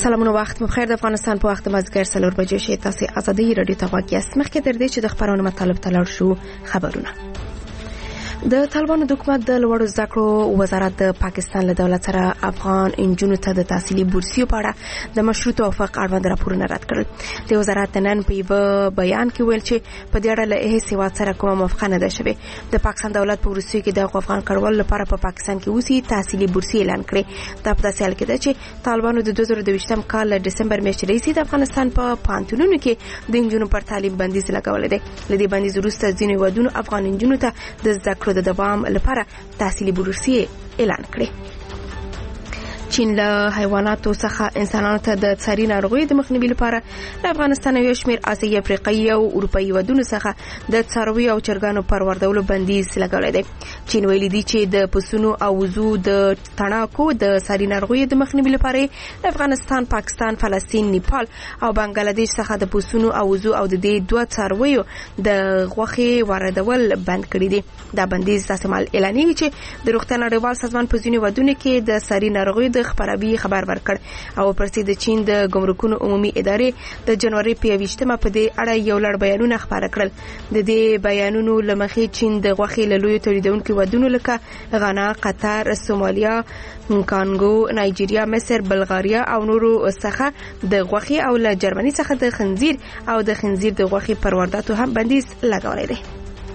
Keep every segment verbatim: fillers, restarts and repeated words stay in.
سلامونه وخت بخیر. د افغانستان په وخت مازدیګر څلور بجې شي. تاسو ازادي رادیو ته غواړئ. مخکې تر دې چې د خبرونو مطلب ته لاړ شو، خبرونه. د طالبانو د حکومت د لوړو زده کړو وزارت د پاکستان له دولت سره افغان انجونو ته د تحصیلي بورسیو په اړه د مشروع توافق اړوند راپورونه رد کړل. د وزارت نن په یو بیان کې ویل چې په دې اړه له هیڅ هیواد سره کومه موافقه نه ده شوې. د پاکستان دولت په وروستیو کې د افغان کډوالو لپاره په پاکستان کې اوسي تحصیلي بورسي اعلان کړې. دا په داسې حال کې ده چې طالبانو د دوه زره دویشتم کال له دسمبر میاشتې راهیسې د افغانستان په پوهنتونونو کې د انجونو پر تعلیم بندیز لګولی دی. له دې بندیز وروسته ځینې هیوادونو افغان انجونو ته د زده کړو د دوام لپاره تحصیلي بورسیه اعلان کړې. چین له حیواناتو څخه انسانانو ته د څاري ناروغیو د مخنیوي لپاره له افغانستان یو شمېر اسیایي افریقایي او اروپایي هیوادونو څخه د څارویو او چرګانو پر واردولو بندیز لګولی دی. چین ویلي دی چې د پسونو او وزو د تڼاکو د څاري ناروغیو د مخنیوي لپاره د افغانستان، پاکستان، فلسطین، نیپال او بنگلادیش څخه د پسونو او وزو او د دې دوه څارویو د غوښې واردول بند کړي دي. دا بندیز داسې مهال اعلانېږي چې د روغتیا نړیوال سازمان په ځینو هیوادونو کې د څاري ناروغیو د خبرابي خبر ورکړ او پرسي د چین د ګمرکونو عمومي ادارې د جنوري په یوویشتمه په دې اړه یو لړ بیانونه خبره کړل. د دې بیانونو لمخې چین د غوښې له لویو تولیدونکو ودونو لکه غانا، قطر، سومالیا، کانګو، نایجیریا، مصر، بلغاریا او نورو څخه د غوښې او له جرمني څخه د خنزیر او د خنزیر د غوښې پر وارداتو هم بندیز لګولی دی.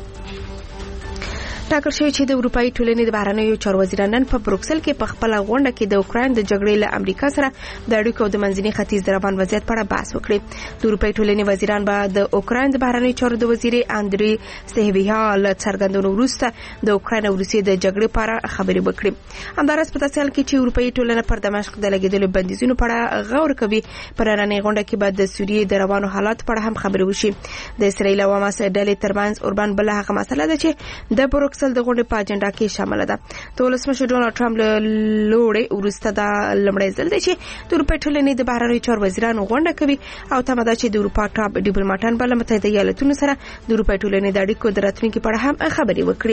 ټاکل شوی چې د اروپאי ټولنې د بهرنیو چارو وزیران نن په بروکسل کې په خپل غونډه کې د اوکراین د جګړې له امریکا سره د اړیکو د منځني ختیځ د روان وضعیت په اړه بحث وکړي. د اروپאי ټولنې وزیران به د اوکراین د بهرنیو چارو د وزیر اندری سهویها له څرګندونو وروسته د اوکراین او روسیې د جګړې په اړه خبرې وکړي. همداراز په داسې حال کې چې اروپאי ټولنه پر دمشق د لګېدلو بندیزونو په اړه غور کوي، په نننۍ غونډه کې به د سوریې د روانو حالات په اړه هم خبرې وشي. د اسرایل او حماس ډلې ترمنځ اوربان بل هغه مسله ده چې د بروکسل د غونډې په اجنډا کې شامل ده. د ولسمشر ډونالد ټرمپ له لوړې وروسته دا لومړی ځل دی چې د اروپا ټولنې د بهرنیو چارو وزیرانو غونډه کوي او تمه ده چې د اروپا ټاپ ډیپلوماټان به له متحده ایالتونو سره د اروپا ټولنې د اړیکو د راتلونکي په اړه هم خبرې وکړي.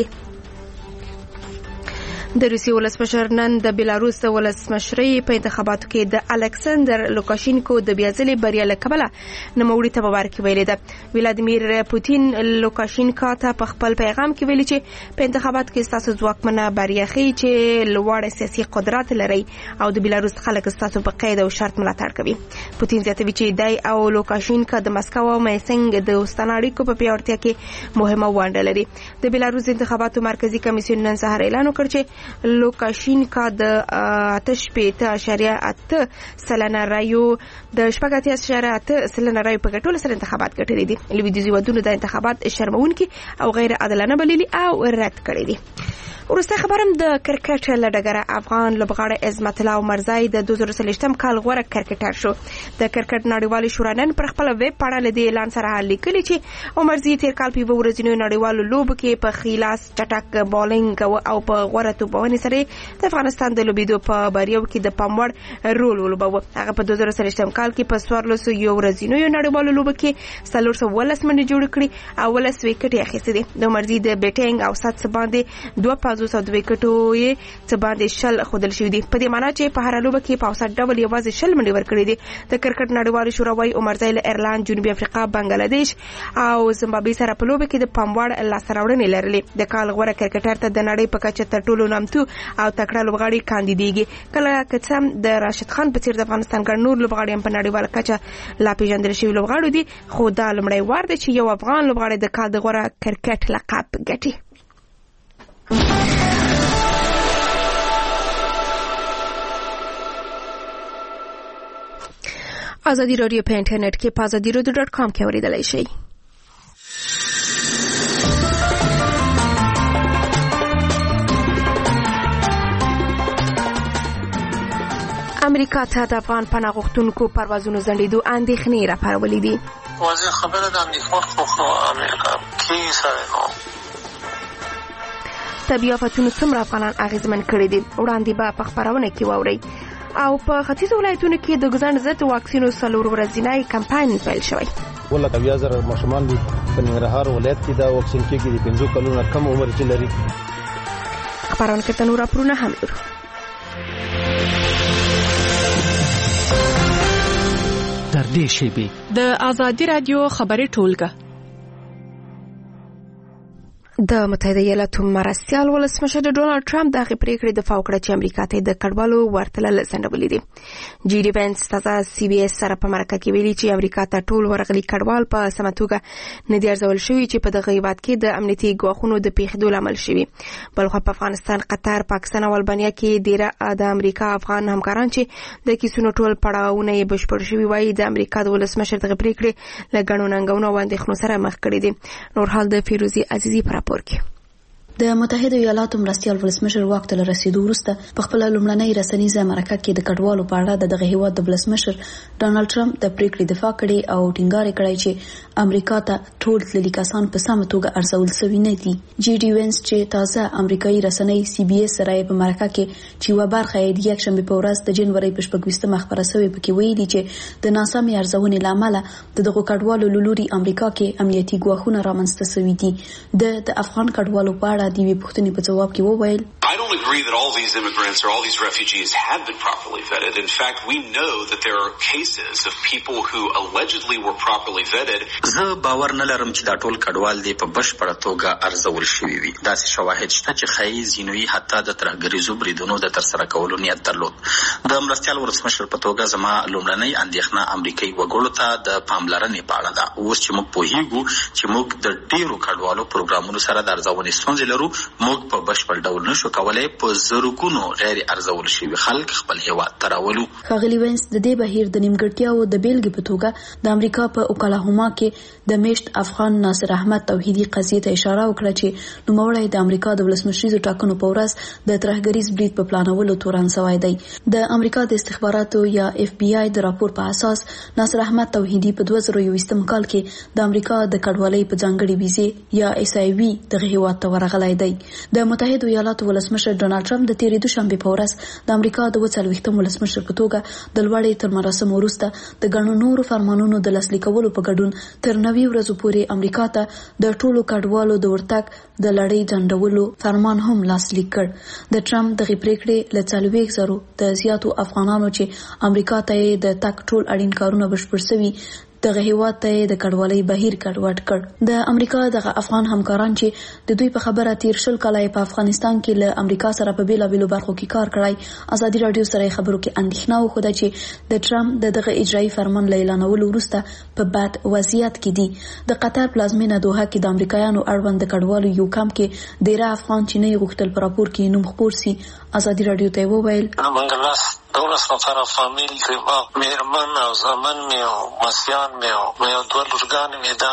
د روسیې ولسمشر نن د بیلاروس د ولسمشرۍ په انتخاباتو کې د الکساندر لوکاشینکو د بیا ځلې بریا له کبله نوموړي ته مبارکي ویلې ده. ولادیمیر پوتین لوکاشینکا ته په خپل پیغام کې ویلي چې په انتخاباتو کې ستاسو ځواکمنه بریا ښیي چې لوړ سیاسي قدرت لري او د بیلاروس خلک ستاسو په قید او شرط ملاتړ کوي. پوتین زیاتوي چې دی او لوکاشینکا د مسکو او مینسک د دوستانه اړیکو په پیاوړتیا کې مهمه ونډه لري. د بیلاروس انتخاباتو مرکزی کمیسیون نن سهار اعلان وکړ چې لوکاشینکا د اته شپېته اعشاریه اته سلنه رایو د شپږ اتیا اعشاریه اته سلنه رایو په ګټلو سره انتخابات ګټلي دي. لویدیځي ودونو د انتخابات شرمونکي او غیر عادلانه بللي او رد کړي دي. ورسته خبرم د کرکټ له ډګره افغان لوبغاړی عظمت الله عمرزی د دوه زره څلوېښتم کال غوره کرکټر شو. د کرکټ نړیوالې شورا نن پر خپل ویب پاڼه له دې اعلان سره لیکلي چې عمرزی تیر کال په ورځنیو نړیوالو لوبو کې په خلاص چټک بالینګ او په غوره توپونې سره د افغانستان د لوبېدو په بریاو کې د پاموړ رول ولوباوه. هغه په دوه زره څلوېښتم کال کې په څوارلسو یو ورځنیو نړیوالو لوبو کې څلور سوه اوولس منډې جوړې کړې او اوولس ویکټې اخیستې دي. د عمرزی د بیټینګ او سات څه باندې دوه پنځوس او دوه ویکټو یې څه باندې شل ښودل شوي دي. په دې معنا چې په هره لوبه کې په اوسط ډول یوازې شل منډې ورکړې دي. د کرکټ نړیوالې شورا وايي عمرزی له ایرلند، جنوبي افریقا، بنگلادیش او زیمبابوې سره په لوبه کې د پاموړ لاسته راوړنې لرلې. د کال غوره کرکټر ته د نړۍ په کچه تر ټولو نامتو او تکړه لوبغاړي کاندیدېږي. کله که څه هم د راشد خان په څیر د افغانستان ګڼ نور لوبغاړي هم په نړیواله کچه لا پیژندل شوي لوبغاړي دي، خو دا لومړی وار دی چې یو افغان لوبغاړی د کال د غوره کرکټ لقب ګټي. ازادي رادیو په انټرنیټ کې په ازادي رادیو ډاټ کام کې اوریدلای شئ. امریکا ته د افغان پناه غوښتونکو پروازونو ځنډېدو اندېښنې راپارولې دي. واضح خبره ده اندېښمن خو امریکا کې سره نو طبیعي آفتونو څومره افغانان اغېزمن کړي دي وړاندې به په خپرونه کې واورئ. او په ختیځ ولایتونو کې د ګزن ضد واکسینو څلور ورځنی کمپاین پیل شوی. ولله بیا زره ماشومان دي په ننګرهار ولایت کې دا واکسین کېږي د پنځو کلونو کم عمر چې لري. خبرونه کې نور راپورونه هم لرو. نږدې شیبې. د آزادي رادیو خبري ټولګه. د متحده ایالاتو مرستیال ولسمشر ډونالد ټرمپ د هغې پریکړې دفاع وکړه چې امریکا ته د کډوالو ورتلل ځنډولي دي. جی ډي وینس تازه سی بي اس سره په مرکه کې ویلي چې امریکا ته ټول ورغلي کډوال په سمه توګه نه دي ارزول شوي چې په دغه هیواد کې د امنیتي ګواښونو د پیښېدو لامل شوي. بلخوا په افغانستان، قطر، پاکستان او البانیا کې ډیره د امریکا افغان همکاران چې د کیسونو ټول پړاوونه یې بشپړ شوي وایي د امریکا د ولسمشر دغه پریکړې له ګڼو ننګونو او اندېښنو سره مخ کړي دي. نور حال د فیروزي عزیزي پر راپور د متحده ایالاتو مرستیال ولسمشر واک ته رسیدو وروسته په خپل لومړنۍ رسنیزه مرکه کې د کډوالو په اړه د دغه هیواد د ولسمشر ډونالد ټرمپ د پریکړې دفاع کړې او ټینګار کړی چې امریکا ته ټول تللي کسان په سمه توګه ارزول شوي نه دي. جی ډي وینس چې تازه امریکایي رسنۍ سی بي اس سره په مرکه کې چې یوه برخه یې د یکشنبې په ورځ د جنوري په شپږویشتمه خپره شوې پکې ویلي چې د ناسمې ارزونې له امله د دغو کډوالو له لوري امریکا کې امنیتي ګواښونه رامنځته شوي دي. د افغان کډوالو په اړه د یوې پوښتنې په جواب کې وویل I don't agree that all these immigrants or all these refugees have been properly vetted. In fact, we know that there are cases of people who allegedly were properly vetted. زه باور نه لرم چې دا ټول کډوال دي په بشپړه توګه ارزول شوي وي. داسې شواهد شته چې ښایي ځینوي حتی د ترهګریزو بریدونو د ترسره کولو نیت درلود. د مرستیال ولسمشر په توګه زما لومړنۍ اندېښنه امریکایي وګړو ته د پاملرنې په اړه ده. اوس چې موږ پوهیږو چې موږ د ډیرو کډوالو پروګرامونو سره د ارزونې ستونزې لرو، موږ په بشپړ ډول نشو کولای په زرګونو غیر ارزول شوي خلک خپل هیواد ته راولو. ښاغلي وینس د دې بهیر د نیمګړتیاو د بیلګې په توګه د امریکا په اوکلاهوما کې د میشت افغان ناصر احمد توحیدي قضیې ته اشاره وکړه چې نوموړی د امریکا د ولسمشریزو ټاکنو په ورځ د ترهګریز برید په پلانولو تورن شوی دی. د امریکا د استخباراتو یا اف بی آی د راپور په اساس ناصر احمد توحیدي په دوه زره یوویشتم کال کې د امریکا د کډوالۍ په ځانګړې ویزې یا ایس آی وي دغه هیواد ته ورغلی دی. د متحده ایالاتو ولسمشر ډونالد ټرمپ د تیرې دوشنبې په ورځ د امریکا د اووه څلوېښتم ولسمشر په توګه د لوړې تر مراسمو وروسته د ګڼو نورو فرمانونو د لاسلیک کولو په ګډون تر نوي ورځو پورې امریکا ته د ټولو کډوالو د ورتګ د لړۍ ځنډولو فرمان هم لاسلیک کړ. د ټرمپ دغه پریکړې له څلوېښت زرو د زیاتو افغانانو چې امریکا ته د تګ ټول اړین کارونه بشپړ شوي دغه هیواد ته د کډوالۍ بهیر کډوډ کړ. د امریکا دغه افغان همکاران چې د دوی په خبره تیر شل کاله په افغانستان کې له امریکا سره په بیلابیلو برخو کې کار کړی، ازادي رادیو سره خبرو کې اندېښنه وښوده چې د ټرمپ د دغه اجرایي فرمان له اعلانولو وروسته په بد وضعیت کې دي. د قطر پلازمینه دوحه کې د امریکایانو اړوند د کډوالو یو کمپ کې ډیره افغان چې نه غوښتل په راپور کې نوم خپور سي. ازادي رادیو ته وویل دولس نفر فامیل که ما مهرمن او زمن می او مسیان می او می او دو لورگان می دا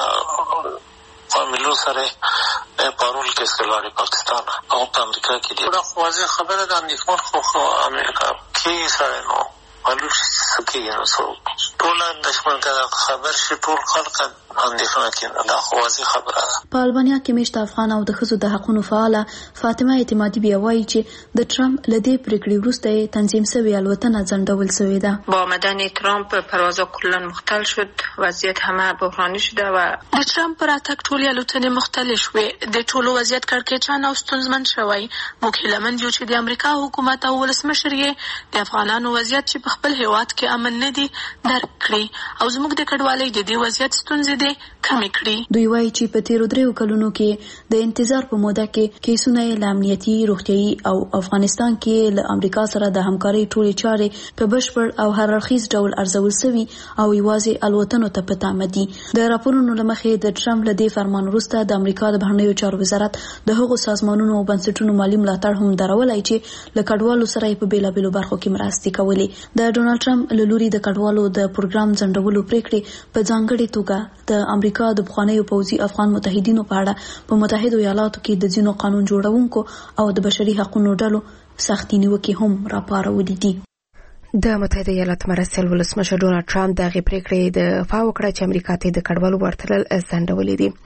فامیلو سره پارول کې سلواری پاکستان او په امریکا کې دی. دا واضح خبره ده اندېښمن خو امریکا کې سره نو ولر سکی نو سو ټول اندېښمن کړه خبر شي ټول خلک اندېښنه کوي. دا خو واضح خبره ده. په البانیا کې میشت افغان او د ښځو د حقوقو فعاله فاطمه اعتمادي بیا وایي چې د ټرمپ له دې پریکړې وروسته تنظیم شوی الوتنه ځنډول شوې ده. با آمدن ترامپ پروازها کلا مختل شد، وضعیت همه بحرانی شده و د ټرمپ پر اتک ټول الوتنې مختلف شوې. د ټولو وضعیت کړکېچن او ستونزمن شوی. موږ هیله مند یو چې د امریکا حکومت او ولسمشر یې د افغانانو وضعیت چې په خپل هیواد کې امن نه دي درک کړي او زموږ د کډوالۍ د دې وضعیت ستونزې دي کمې کړي. دوی وایي چې په تیرو دریو کلونو کې د انتظار په موده کې کیسونه له امنیتي، روغتیايي او افغانستان کې له امریکا سره د همکارۍ ټولې چارې په بشپړ او هر اړخیز ډول ارزول شوي او یوازې الوتنو ته په تمه دي. د راپورونو له مخې د ټرمپ له دې فرمان وروسته د امریکا د بهرنیو چارو وزارت د هغو سازمانونو او بنسټونو مالي ملاتړ هم درولای چې له کډوالو سره په بیلابیلو برخو کې مرستې کولې. د ډونالد ټرمپ له لوري د کډوالو د پروګرام ځنډولو پریکړې په ځانګړې توګه د امریکا د پخوانیو پوځي افغان متحدینو په اړه په متحده ایالاتو کې د ځینو قانون جوړونکو او د بشري حقوقو ډلو سختې نیوکې هم راپارولې دي. د متحده ایالاتو مرستیال ولسمشر ډونالد ټرمپ د هغې پریکړې دفاع وکړه چې امریکا ته د کډوالو ورتلل ځنډولي دي.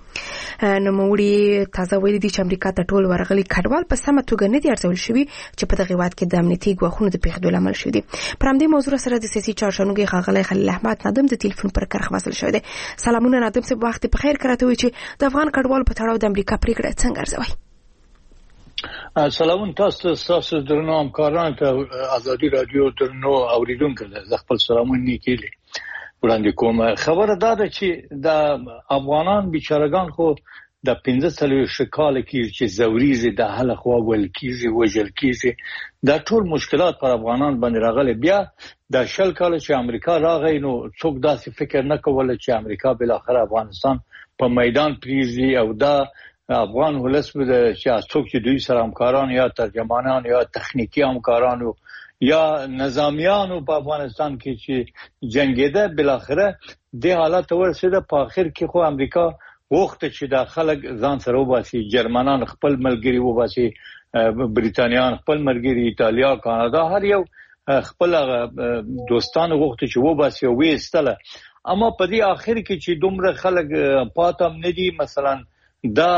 نوموړي تازه ویلي دي چې امریکا ته ټول ورغلي کډوال په سمه توګه نه دي ارزول شوي چې په دغه هیواد کې د امنیتي ګواښونو د پیښېدو لامل شوي دي. پر همدې موضوع سره د سیاسي چارشنوګي ښاغلی خلیل احمد نادم د تلیفون پر کرښه وصل شوی دی. سلامونه نادم صاحب، وخت په خیر. راته وایي چې د افغان کډوالو په تړاو د امریکا پریکړه څنګه ارزوئ؟ سلامون تاسو تاسو درنو همکارانو ته آزادي رادیو درنو اوریدونکو ته خپل سلامونه نیکیلي. وړاندې کوم. خبره دا ده چې د افغانان بیچارهګان خو د پنځه څلوېښت کال کې چې زوریزي د هله خوا ول کېږي وژل کېږي دا ټول مشکلات پر افغانان باندې راغلي. بیا د شل کال چې امریکا راغی نو څوک داسې فکر نه کوله چې امریکا بل اخر افغانستان په میدان پریږدي او دا افغان ولس به چې څوک چې دوی سره همکاران یا ترجمانان یا تخنیکی همکاران یا نظامیانو په افغانستان کې چې جنگیده بل اخر د حالت ورسېده. په اخر کې خو امریکا وخت چې د خلک ځان سره وباسي، جرمنان خپل ملګری وباسي، بریتانیان خپل ملګری، ایتالیا، کاناډا هر یو خپل دوستان وخت چې وباسي او وېستله. اما په دې اخر کې چې دومره خلک پاتم ندي مثلا دا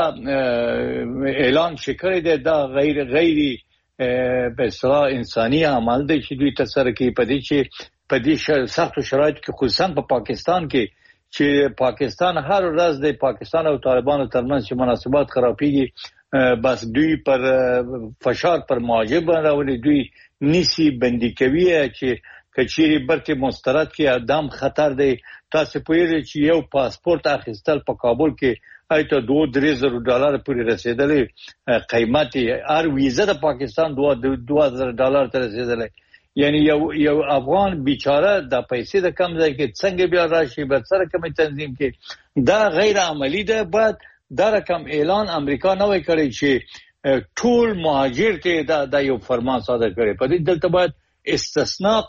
اعلان شکړی دی دا غیر غیري په اصطلاح انساني عمل دی چې دوی تسره کوي په دې چې په دې سختو شرایطو کې خصوصا په پاکستان کې چې پاکستان هر ورځ د پاکستان او طالبانو ترمنځ چې مناسبات خرابېږي بس دوی پر فشار پر مهاجر راولي، دوی نسی بندي کوي چې کچيري برته مسترد کې ادم خطر دی. تاسو پوهیږئ چې یو پاسپورت اخیستل په کابل کې ایته دوه درې زره ډالر پورې رسیدلې قیمت هر ویزه د پاکستان دوه زره ډالر ته رسیدلې. یعنی یو یو افغان بیچاره د پیسې د کم ځای کې څنګه بیا راشي به سره کوم تنظیم کې دا غیر عملی ده. بعد دا رقم اعلان امریکا نه وای کړی چې ټول مهاجر ته دا, دا یو فرمان صادر کړي. په دې دلته باید استثناء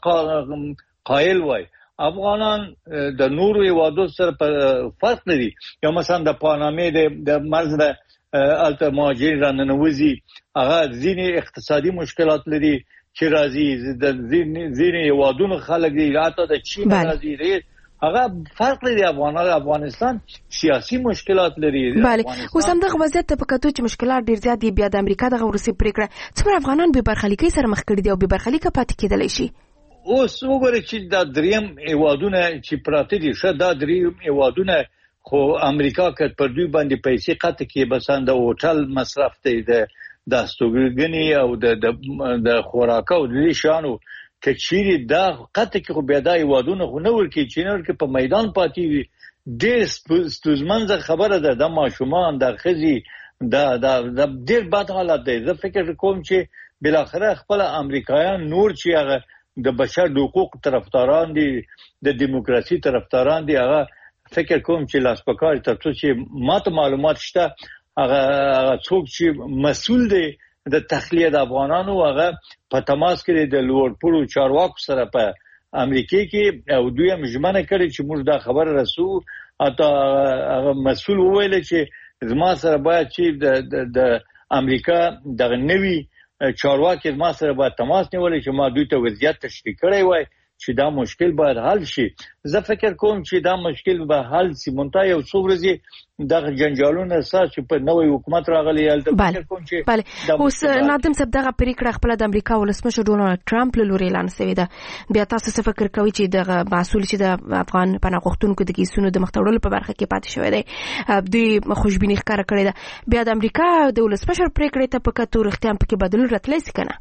قائل وای. افغانان د نورو هیوادو سره فرق لري. یا مثلا د پانامې د مرز د الته مهاجر راننوزي هغه ځینې اقتصادي مشکلات لري چې راځي د ځینې هیوادونو خلک دی راته د چین راځي هغه فرق لري. افغانان افغانستان سیاسي مشکلات لري. بله اوس هم دغه وضعیت ته په کتو چې مشکلات ډیر زیات دي بیا د امریکا دغه وروستۍ پریکړه څومره افغانان به برخلیکۍ سره مخ کړي دي او به برخلیکه پاتې کېدلی شي. اوس وګورئ چې دا دریم هیوادونه چې پراته دي ښه دا دریم هیوادونه خو امریکا که پر دوی باندې پیسې قطع کړي بسان د هوټل مصرف دی د د استوګنې او د د خوراک او د شانو کچيري دا قطع کې خو بیا دا هیوادونه خو نه ورکی چې نه ورکی په میدان پاتې وي. ډېر ستونزمنه خبره ده د ماشومان د خزي دا دا ډېر بد حالت دی. زه فکر کوم چې بل اخره خپل امریکایان نور چې هغه د بشر حقوق طرفداران دي د دیموکراسي طرفداران دي هغه فکر کوم چې لاس پکار ترڅو چې ماته معلومات شته هغه څوک چې مسؤل دی د تخلیه د افغانانو هغه په تماس کې د لوړپوړو چارواکو سره په امریکا کې او دوی هم ژمنه کړې چې موږ دا خبر رسو. اته هغه مسؤل وویل چې زما سره باید چې د د امریکا د نوي چارواکي زما سره باید تماس نیولې چې ما دوی ته وضعیت تشریح کړی وای چې دا مشکل باید حل شي. زه فکر کوم چې دا مشکل به حل شي. مونږ یو څو ورځې د جنجالونو اساس چې په نوې حکومت راغلی یالته فکر کوم چې بله اوس نادم صاحب دغه پریکړه خپل د امریکا ولسمشر ډونالد ټرمپ له لوري اعلان شوې ده. بیا تاسو څه فکر کوئ چې دغه مسؤل چې د افغان پناه غوښتونکو د کیسونو د مختوړلو په برخه کې پاتې شوی دی دوی خوشبیني ښکاره کړې ده. بیا د امریکا د ولسمشر پریکړې ته په کتو رښتیا په کې بدلون راتلی شي کنه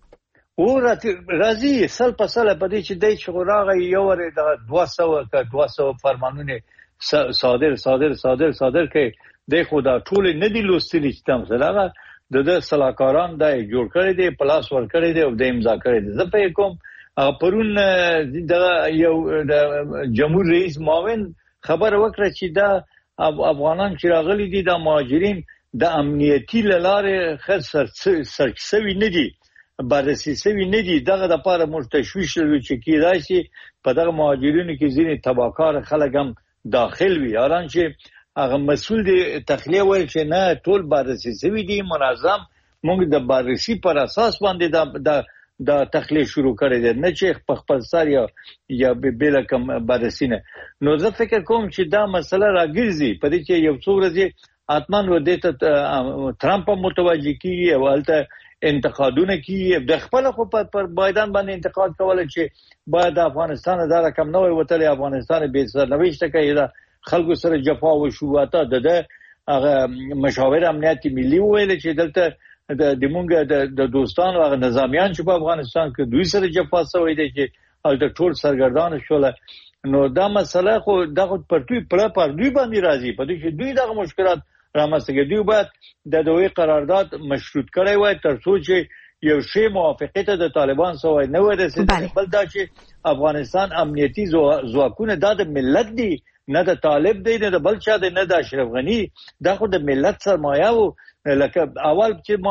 او راځي سل په سل په دې چې دای چې راغی یو ور د دوه سوه ک دوه سوه فرمانونه صادر صادر صادر صادر کې د خدا ټول نه دی لوستلی چې تم سره د د صلاحکاران د جوړ کړی دی پلاس ور کړی دی او د امضا کړی دی. زه په کوم پرون د یو د جمهور رئیس معاون خبر وکړه چې دا افغانان چې راغلي دي د مهاجرین د امنیتي لارې خسر سرچسوي نه دي بررسي سوي نه دي. دغه د پاره موږ تشویش لرو چې کیدای شي په دغه مهاجرینو کې ځینې تباکار خلک هم داخل وي. هران چې هغه مسؤل دی تخلیه وایي چې نه ټول بررسي سوي دي منظم موږ د بررسي پر اساس باندې د د تخلیه شروع کړی دی نه چې په خپل سر یا یا بل کوم بررسي نه. نو زه فکر کوم چې دا مسله راګرځي په دې چې یو څو ورځې اتمن و دې ته ترامپ متوجه کیږي او البته انتقادونه کی د خپل خو پر بایدن باندې انتقاد کول چې باید افغانستان دا رقم نه وي وتلی افغانستان به سرنوشت کوي دا خلکو سره جفا او شواته د هغه مشاور امنیت ملي ویل چې دلته د موږ د دوستانو هغه نظامیان چې په افغانستان کې دوی سره جفا شوی دی چې د ټول سرګردان شول نو دا مسله خو دغه پرتوی پر پر دوی باندې راځي په دې چې دوی دغه مشکلات رامنځته کوي. دوی باید د دوی قرارداد مشروط کړی وای تر څو چې یو شی موافقه ته د طالبان سره نه ورسېږي. بل دا چې افغانستان امنیتي ځواکونه د ملت دي، نه د طالب دی نه د بل چا دی نه د اشرف غنی، دا خو د ملت سرمایه وو. لکه اول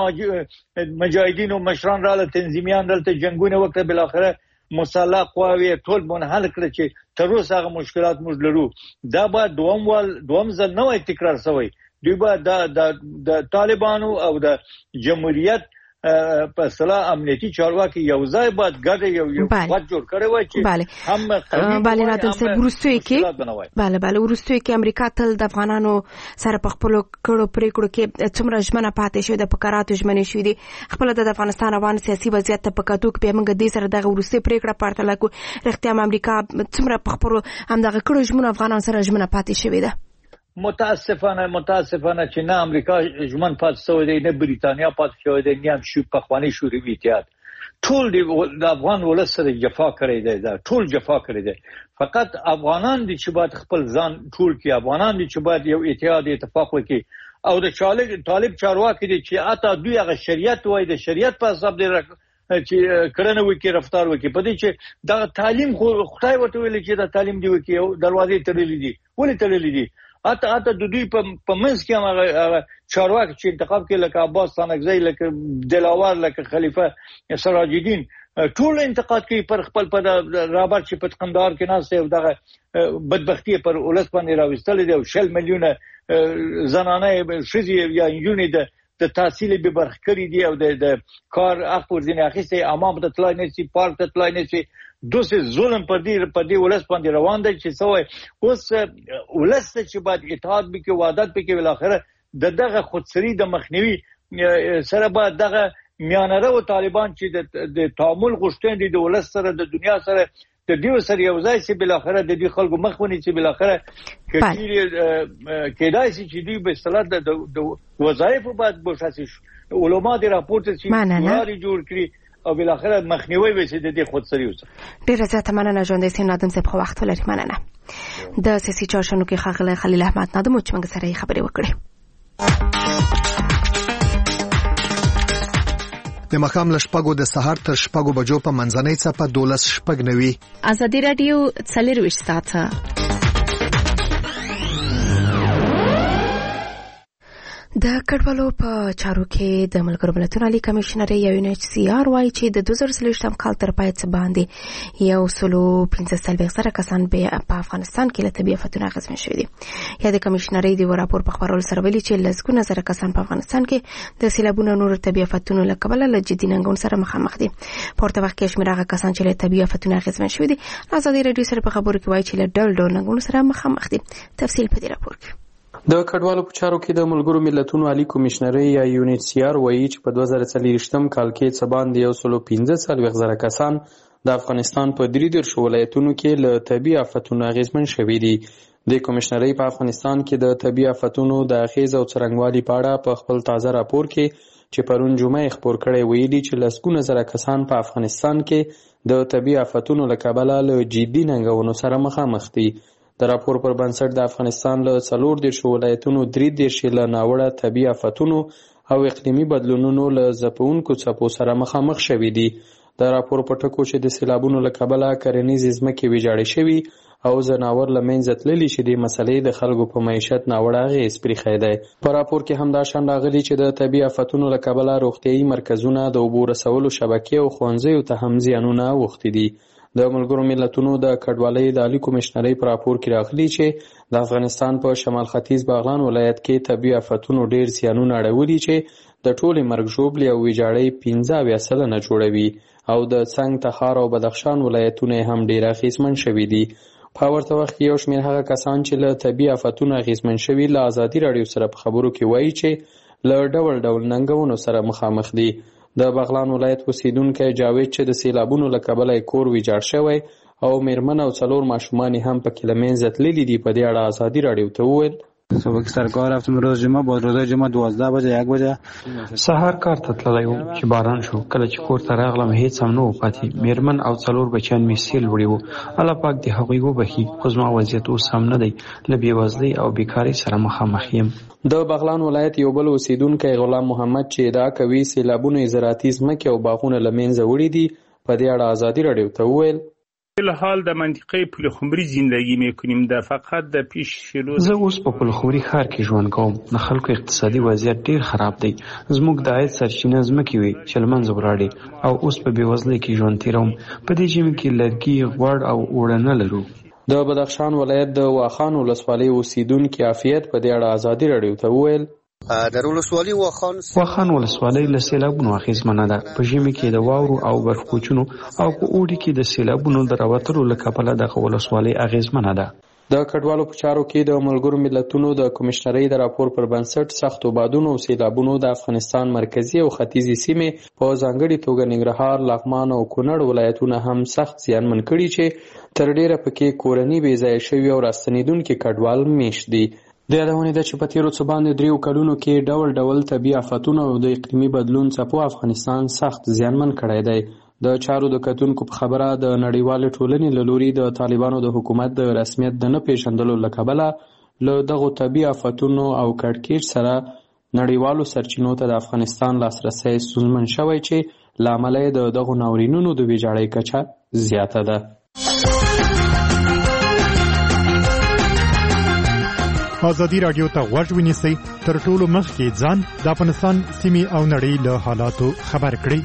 چې مجاهدین او مشران رااله تنظیمیان دلته جنگونه وکړه، بل اخره مسلح قواوی ټول منحل کړ چې تر اوسه هغه مشکلات موږ لرو. دا به دوم وال دوم ځل نه وای تکرار شوی. دوی به د د طالبانو او د جمهوریت په اصطلاح امنیتي چارواکي یو ځای باید ګډ یو یو خط جوړ کړی وای چې هم بله نادم صاحب وروستیو کې بله بله وروستیو کې امریکا تل د افغانانو سره په خپلو کړو پرېکړو کې څومره ژمنه پاتې شوې ده، په کراتو ژمنې شوې دي. خپله د افغانستان روان سیاسي وضعیت ته په کتو کې بیا موږ دې سره دغه وروستۍ پرېکړه پرتله کړو، رښتیا هم امریکا څومره په خپلو همدغه کړو ژمنو افغانانو سره ژمنه پاتې شوې ده؟ متاسفانه متاسفانه چې نه امریکا ژمن پاتې شوی دی، نه بریتانیا پاتې شوی دی، نه هم شو پخوانی شوروي اتحاد. ټول د افغان ولس سره جفا کړی دی، دا ټول جفا کړی دی. فقط افغانان دي چې باید خپل ځان ټول کړي، افغانان دي چې باید یو اتحاد اتفاق وکړي. او د طالب چارواکي دي چې اته دوی هغه شریعت وای د شریعت په حساب دی چې کړنه وکړي، رفتار وکړي. په دې چې دا تعلیم خو خدای ورته ویل چې دا تعلیم دی وکړي او دروازې تړلې دي. ولې تړلې دي؟ اته اته د دوی په منځ کې هغه چارواکي چې انتخاب کې لکه عباس ستانکزی، لکه دلاور، لکه خلیفه سراج الدین ټول انتقاد کوي پر خپل په رابر چې په قندهار کې ناست او دغه بدبختی پر ولس باندې راوستل دي او شل میلیونه زنانه ښځې یا نجونې د د تحصیل به برخ کړی دي او د کار حق پر ځینې اخیسته، امام ته تلای نه شي، پارک ته تلای نه شي. دوسه ظلم پر دې پر دې ولس باندې روان دی چې سوې اوس ولس چې باید اتحاد وکړي، وحدت وکړي. ول اخره د دغه خودسری د مخنیوي سره باید دغه میانره او طالبان چې د تعامل غوښتن دي د ولس سره د دنیا سره د دې سره یو ځای چې بل اخره د دې خلکو مخونی چې بل اخره کېدای شي چې دوی به اصطلاح د وظایف باید بوشاسي علما د راپورټ چې واري جوړ کړي او بل اخره مخنیوي وشي د دې خودسری وسه. ډیره زیاته مننه ژوندې سیم نادم صاحب، خو وخت ولري. مننه. د سیاسي چارشنو کې ښاغلی خلیل احمد نادم چې موږ سره خبرې وکړې. د مخام له شپږو د سهار تر شپږو بجو په منځنۍ څپه دولس شپږ نوي. ازادي راډیو څلرویشت ساعته. د کډوالو په چارو کې د ملګرو ملتونو عالی کمشنري یا یو ان ایچ سی آر وايي چې د دوه زره څلوېښتم کال تر پای څخه باندې یو سلو پنځه څلوېښت زره کسان په افغانستان کې له طبي آفتونو اغېزمن شوي دي. یا د کمشنري د راپور په خبرولو سره ویلي چې لسګونه زره کسان په افغانستان کې د سیلابونو نور طبي آفتونو له کبله له جدي ننګونو سره مخامخ دي. په ورته وخت کې شمېر هغه کسان چې له طبي آفتونو اغېزمن شوي دي ازادي راډیو سره په خبرو کې وایي چې له ډول ډول ننګونو سره مخامخ دي. تفصیل په دې راپور کې. د کډوالو په چارو کې د ملګرو ملتونو عالی کمشنري یا یو ان ایچ سی آر وایي چې په دوه زره څلوېښتم کال کې څه باندې یو سلو پنځه څلوېښت زره کسان د افغانستان په درې دېرشو ولایتونو کې له طبي آفتونو اغېزمن شوي دي. د کمشنري په افغانستان کې د طبي آفتونو د اغېز او څرنګوالي په اړه په خپل تازه راپور کې چې پرون جمعه خبر کړی ویلي چې لسګونه زره کسان په افغانستان کې د طبي آفتونو له کبله له جدي ننګونو سره مخامخ دي. د راپور پر بنسټ د افغانستان له څلور دېرشو ولایتونو درې دېرش له ناوړه طبي آفتونو او اقلیمي بدلونونو له ځپونکو څپو سره مخامخ شوي دي. د راپور په ټکو چې د سیلابونو له کبله کرنیزې ځمکې ویجاړې شوي او ځناور له منځه تللي چې دې مسلې د خلکو په معیشت ناوړه اغېز پرېښی دی. په راپور کې هم دا شان راغلي چې د طبي آفتونو له کبله روغتیایي مرکزونه، د اوبو رسولو شبکې او ښوونځیو ته هم زیانونه اوښتي دي. د ملګرو ملتونو د کډوالۍ د عالی کمشنرۍ په راپور کې راغلي چې د افغانستان په شمال ختیځ بغلان ولایت کې طبي آفتونو ډېر زیانونه اړولي چې د ټولې مرګ ژوبلې او ویجاړۍ پنځه اویا سلنه جوړوي او د څنګ، تخار او بدخشان ولایتونه هم ډېر اغېزمن شوي دي. په ورته وخت کې یو شمېر هغه کسان چې له طبي آفتونو اغېزمن شوي له ازادي راډیو سره په خبرو کې وایي چې له ډول ډول ننګونو سره مخامخ دي. د بغلان ولایت اوسیدونکی جاوید چې د سیلابونو له کبله کور ویجاړ شوی او میرمن او څلور ماشومان هم پکې له منځه تللي دي، په دې اړه ازادي راډیو ته وویل: صبح سرکار رفتم روز جمعه، بعد روز جمعه دوازده بجه یک بجه سهار کار ته تللی وم چې باران شو. کله چې کور ته راغلم هیڅ هم نه و پاتې. میرمن او څلور بچیان مې سیل وړي وو. الله پاک دې هغوی وبخي، خو زما وضعیت اوس هم نه دی. له بېوزلۍ او بیکارۍ سره مخامخ یم. د بغلان ولایت یو بل اوسیدونکی غلام محمد چې ادعا کوي سیلابونه یې زراعتي ځمکې او باغونه له منځه وړي دي، په دې اړه ازادي راډیو ته وویل فی‌الحال در منطقه پلخمری زندگی میکنیم. در فقط در پیش شروع زه اوس په پلخمری ښار کې ژوند کوم. د خلکو اقتصادي وضعیت ډیر خراب دی. زموږ د عاید سرچینه ځمکې وې چې له منځه ولاړې او اوس په بېوزلۍ کې ژوند تېروم. په دې ژمي کې لرګي، غوړ او اوړه نه لرو. د بدخشان ولایت د واخان ولسوالۍ اوسیدونکي عافیت په دې اړه ازادي راډیو ته وویل در ولسوالۍ واخان واخان ولسوالۍ له سیلابونو اغېزمنه ده. په ژمي کې د واورو او برفکوچونو او په اوړي کې د سیلابونو د راوتلو له کبله دغه ولسوالۍ اغېزمنه ده. د کډوالو په چارو کې د ملګرو ملتونو د کمیشنرۍ د راپور پر بنسټ سختو بادونو او سیلابونو د افغانستان مرکزي او ختیځې سیمې په ځانګړې توګه ننګرهار، لغمان او کونړ ولایتونه هم سخت زیانمن کړي چې تر ډیره پکې کورني بې ځایه شوي او راستنېدونکي کډوال میشت دي. د یادونې ده چې په تېرو څه باندې دریو کلونو کې ډول ډول طبیعي آفتونو او د اقلیمي بدلون څپو افغانستان سخت زیانمن کړی دی. د چارو د کتونکو په خبره د نړیوالې ټولنې له لوري د طالبانو د حکومت د رسمیت د نه پیژندلو له کبله له دغو طبیعي آفتونو او کړکېچ سره نړیوالو سرچینو ته د افغانستان لاسرسی ستونزمن شوی چې له امله یې د دغو ناورینونو د ویجاړۍ کچه زیاته ده. ازادي راډیو ته غوږ ونیسئ، تر ټولو مخکې ځان د افغانستان سیمې او نړۍ له حالاتو خبر کړئ.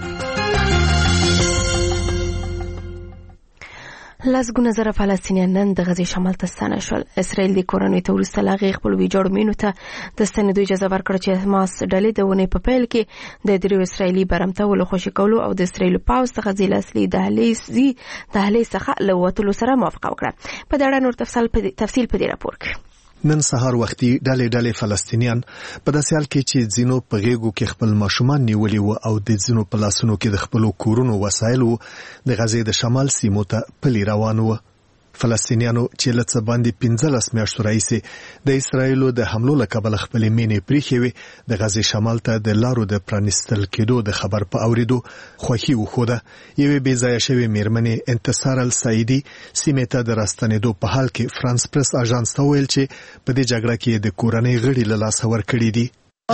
لسګونه زره فلسطینیان نن د غزې شمال ته ستانه شول. اسرائیل د کورنۍ ته وروسته له هغې خپلو ویجاړو مینو ته د ستنېدو اجازه ورکړه چې حماس ډلې د اونۍ په پیل کې د دریو اسرائیلي برمتولو خوشي کولو او د اسرائیلو پوځ د غزې له اصلي دهلیزي دهلیز څخه له وتلو سره موافقه وکړه. په دې اړه نور تفصیل په دې راپور کې. نن سهار وختي ډلې ډلې فلسطینیان په داسې حال کې چې ځینو په غېږو کې خپل ماشومان نیولي وو او د ځینو په لاسونو کې د خپلو کورونو وسایل وو د غزې د شمال سیمو ته پلي روان وو. فلسطینیانو چې له څه باندې پنځلس میاشتو راهیسې د اسرائیلو د حملو له کبله خپلې مینې پریښې وې د غزې شمال ته د لارو د پرانیستل کېدو د خبر په اورېدو خوښي وښوده. یوې بې ځایه شوې میرمنې انتصار السعیدي سیمې ته د راستنېدو په حال کې فرانس پرس اژانس ته وویل چې په دې جګړه کې د کورنۍ غړي له لاسه ورکړي دي.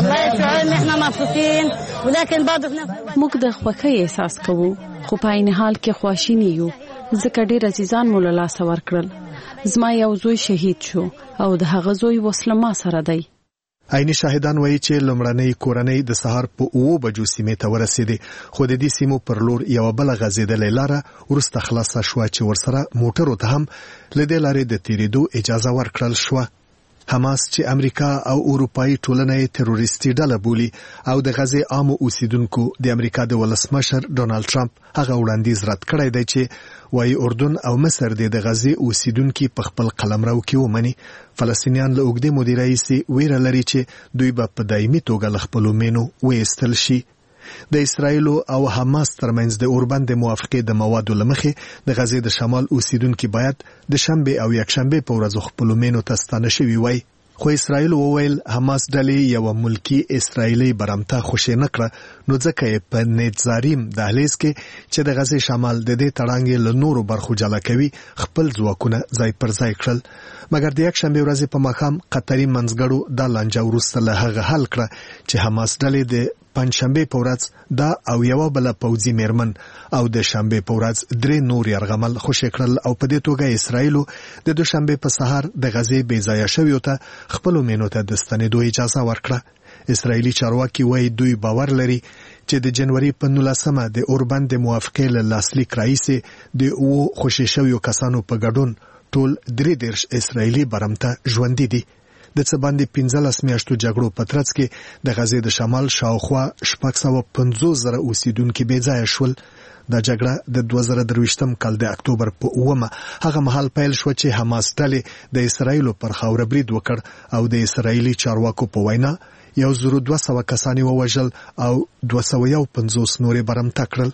موږ د خوښۍ احساس کوو، خو په عین حال کې خواشینی یو ځکه ډېر عزیزان مو له لاسه ورکړل. زما یو زوی شهید شو او د هغه زوی وسله ما سره دی. عیني شاهدان وایي چې لومړنۍ کورنۍ د سهار په اوو بجو سیمې ته ورسېدې، خو د دې سیمو پر لور یوه بله غځېدلې لاره وروسته خلاصه شوه چې ورسره موټرو ته هم له دې لارې د تېرېدو اجازه ورکړل شوه. حماس چې امریکا او اروپایي ټولنه یې تروریستي ډله بولي او د غزې عامو اوسیدونکو د امریکا د ولسمشر ډونالد ټرمپ هغه وړاندیز رد کړی دی چې وایي اردن او مصر د غزې اوسیدونکي په خپل قلمرو کې ومني. فلسطینیان له اوږدې مودې راهیسې ویره لري چې دوی به په دایمي توګه له خپلو مینو وایستل شي. د اسرائیل او حماس ترمنځ د اوربند د موافقې د موادو لمخې د غزې د شمال اوسیدونکي باید د شنبه او یکشنبه په ورځو خپل مینو ته ستانه شوي وای. خو اسرائیل وویل حماس ډلې یو ملکی اسرائیلي برمته خوشی نه کړه، نو ځکه په نتزاریم دهلیز کې چې د غزې شمال د دې تړانګې له نورو برخو جلا کوي خپل ځواکونه ځای پر ځای کړل. مګر د یکشنبه ورځې په ماښام قطري منځګړو دا لانجه وروسته له هغه حل کړه چې حماس ډلې د پنځشنبه په ورځ دا او یو بل پوځي میرمن او د شنبه په ورځ درې نور یرغمل خوشی کړل او په دې توګه اسرائیل د دوشنبه په سهار د غزې بې ځایه شویو ته خپل مینو ته د ستنېدو اجازه ورکړه. اسرائیلي چارواکي وایي دوی باور لري چې د جنوري په نولسمه د اوربند د موافقې له لاسلیک راهیسې د اوو خوشی شویو کسانو په ګډون ټول درې دېرش اسرائیلي برمته ژوندي دي. د څه باندې پنځلس میاشتو جګړو په ترڅ کې د غزې د شمال شاوخوا شپږ سوه پنځوس زره اوسیدونکي بې ځایه شول. دا جګړه د دوه زره درویشتم کال د اکتوبر په اوومه هغه مهال پیل شو چې حماس ډلې د اسرائیلو پر خاوره برید وکړ او د اسرائیلي چارواکو په وینا یو زرو دوه سوه کسان ووژل او دوه سوه یو پنځوس نورې برمته کړل.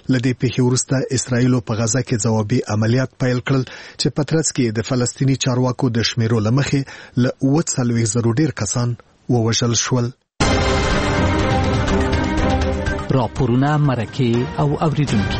لدې پیښې وروسته اسرایل په غزا کې ځوابي عملیات پیل کړل چې په ترڅ کې د فلسطینی چارواکو د شمیرو لمخې له اووه څلوېښت زرو ډیر کسان ووژل شول. راپورونه، مرکې او اوریدونکي.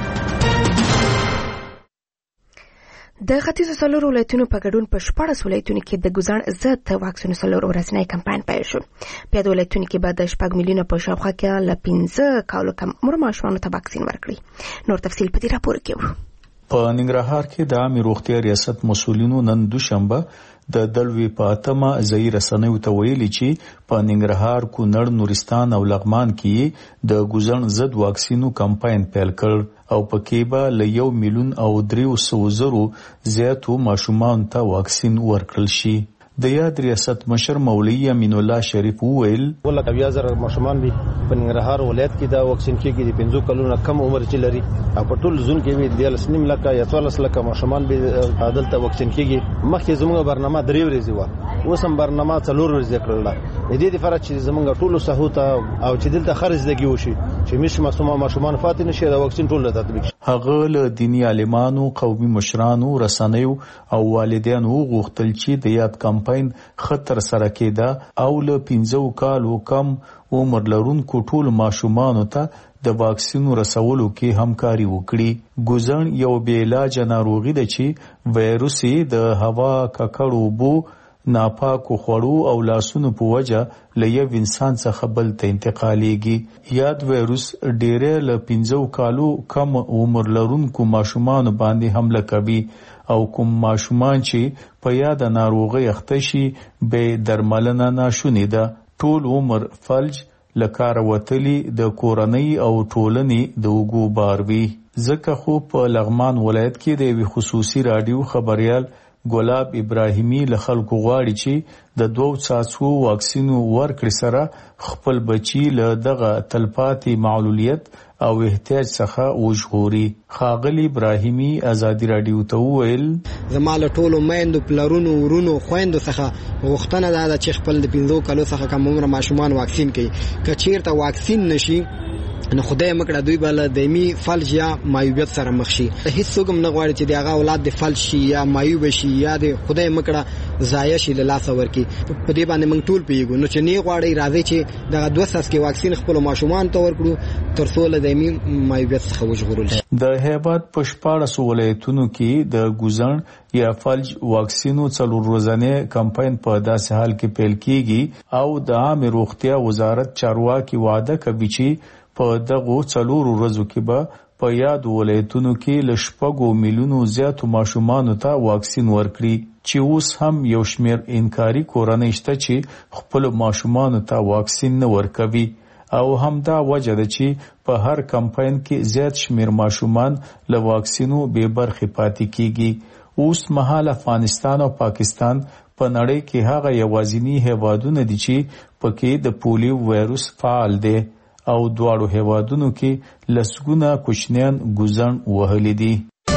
د ختیځو څلورو ولایتونو په ګډون په شپاړس ولایتونو کې د ګوزڼ ضد واکسینو څلور ورځنی کمپاین پیل شو. په دې ولایتونو کې به د شپږ میلیونه په شاوخوا کې له پنځه کالو کم عمر ماشومانو ته واکسین ورکړي. نور تفصیل په دې راپور کې ورو. په ننګرهار کې د عامه روغتیا ریاست مسؤلینو نن دوشنبه د دلوي په اتمه ځای رسنیو ته ویلي چې په ننګرهار، کونړ، نورستان او لغمان کې د ګوزڼ ضد واکسینو کمپاین پیل کړ او پکې به له یو میلیون او دریو سوو زرو زیاتو ماشومان ته واکسین ورکړل شي. د یاد ریاست مشر مولوی امین الله شریف وویل ولکه بیا زر ماشومان به په ننګرهار ولایت کې دا واکسین کېږي د پنځو کلونو کم عمر چې لري او په ټول ځون کې وی د لسنیم لکه یا څوارلس لکه ماشومان به عدالت واکسین کېږي. مخکې زموږ برنامه درې ورځې و، اوس هم برنامه څلور ورځې کړل. د دې لپاره چې زموږ ټول سهوته او چې دلته خرج لګي وشي چې مش ماشومان ماشومان فاتح نشي دا واکسین ټول تطبیق. هغه له دینی عالمانو، قومي مشرانو، رسنیو او والدینو غوښتل چې د یاد کمپاین خطر سره کېده او له پنځو کالو کم عمر لرونکو ټول ماشومانو ته د واکسینو رسولو کې همکاري وکړي. ګوزڼ یو بې علاجه ناروغي ده چې وایروس د هوا، ککړو اوبو، ناپاکو خوړو او لاسونو په وجه له یو انسان څخه بل ته انتقالېږي. یاد وایروس ډېری له پنځو کالو کم عمر لرونکو ماشومانو باندې حمله کوي او کوم ماشومان چې په یاد ناروغي اخته شي به درملنه ناشونې ده. ټول عمر فلج، لکار وتلی، د کورنۍ او ټولنې د اوګو بار وي. ځکه خو په لغمان ولایت کې د یوې خصوصي رادیو خبریال ګلاب ابراهیمی له خلکو غواړي چې د دوو څاڅکو واکسینو ورکړې سره خپل بچي له دغه تلپاتې معلولیت او احتیاج څخه وژغوري. ښاغلی ابراهیمی ازادي رادیو ته وویل زما له ټولو میندو، پلرونو، ورونو، خویندو څخه غوښتنه دا ده چې خپل د پنځو کالو څخه کم عمره ماشومان واکسین کړي. که چیرته واکسین نشي نو خدای مکړه دوی بل دایمي فلج یا مایوبیت سره مخ شي. هیڅ څوک نه غواړي چې دغه اولاد د فلج شي یا مایوب شي یا د خدای مکړه ضایع شي له لاس ورکی. په دې باندې موږ ټول پیګو نو چې نه غواړي راځي چې دغه دوه ساس کې واکسین خپل ماشومان ته ورکړو تر څو له دایمي مایوبیت څخه وژغورل شي. د هیبات په شپاړس ولایتونو کې د ګوزڼ یا فلج واکسینو څلور ورځنی کمپاین په داسې حال کې پیل کیږي او د عامه روغتیا وزارت چارواکي وعده کوي چې په دغه څلور ورځو کې به په یاد ولایتونو کې ل شپږو میلیونو زیاتو ماشومان ته واکسین ورکړي چې اوس هم یو شمېر انکاري کورنۍ شته چې خپل ماشومان ته واکسین نه ورکوي او همدا وجه ده چې په هر کمپاین کې زیات شمېر ماشومان له واکسینو بې برخې پاتې کیږي. اوس مهال افغانستان او پاکستان په نړۍ کې هغه یوازینی هیوادونه دي چې پکې د پولیو وایروس فعال دی او دواړو هیوادونو کې لسګونه کوچنیان ګوزڼ وهلي دي.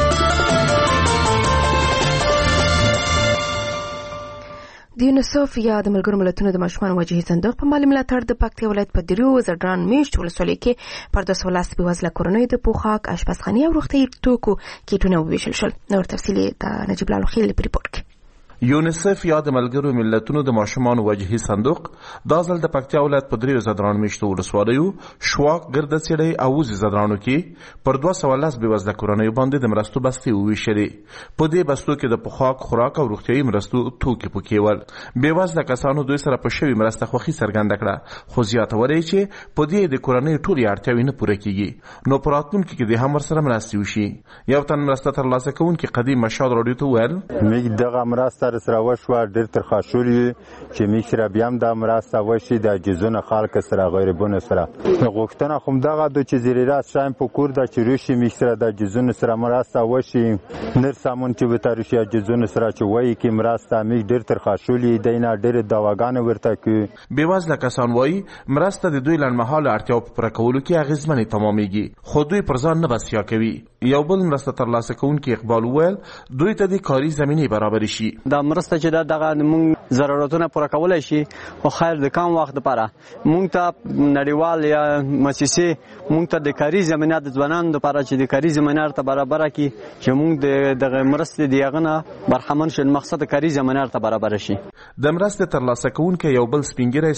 د یونیسف یا د ملګرو ملتونو د ماشومانو وجهي صندوق په مالي ملاتړ د پکتیا ولایت په دریو زړان میشت ولسوالۍ کې پر دوه سوه لس بېوزله کورنیو د پوښاک، اشپزخانې او روغتیايي توکو کیټونه وویشل شول. نور تفصیل د نجیب الله خیل په ریپورت کې. یونیسف یا د ملګرو ملتونو د ماشومانو وجهي صندوق دا ځل د پکتیا ولایت په دریو زدران میشتو ولسوالیو شواک، ګردڅیړۍ او وزې زدرانو کې پر دوه سوه لس بېوزله کورنیو باندې د مرستو بستې وویشلې. په دې بستو کې د پوښاک، خوراک او روغتیايي مرستو توکي پکې ول. بېوزله کسانو دوی سره په شوې مرسته خوښي څرګنده کړه، خو زیاتوله یې چې په دې د کورنیو ټولې اړتیاوې نه پوره کېږي، نو په راتلونکي کې د هم ورسره مرستې وشي. یو تن مرسته ترلاسه کوونکي قدیم مشاد راډیو ته وویل موږ دغه مرسته سره وشوه ډېر ترخاشوري چې موږ سره بیا هم دا مرسته وشي د عاجزونه خلک سره غریبونو سره. غوښتنه خو همدغه ده چې زیر راست شایم په کور ده چې روشي موږ سره د عاجزونو سره مرسته وشي. نر سامون چې ورته روشي عاجزونو سره چې وایي کې مرسته موږ ډېر ترخاشوري دی نه ډېرې دواګانې ورته کوي. بېوزله کسان وایي مرسته د دوی لنډمهاله اړتیاو په پوره کولو کې اغېزمنې تمامېږي، خو دوی پر ځان نه بسیا کوي. یو بل مرسته ترلاسه کوونکي اقبال وویل دوی ته د کاري زمینې برابرې شي. دا دا مرسته چې دغه موږ ضرورتونه پوره کولای شي او خیر د کم وخت لپاره موږ ته نړیوال یا مؤسسې موږ ته د کاري زمینه د ځوانانو لپاره چې د کاري زمینه ته برابر کړي چې موږ دغه مرستې دیغه نه برخمن شو مقصد کاري زمینه ته برابر شي. د مرستې ترلاسه کوونکي یو بل سپینګیری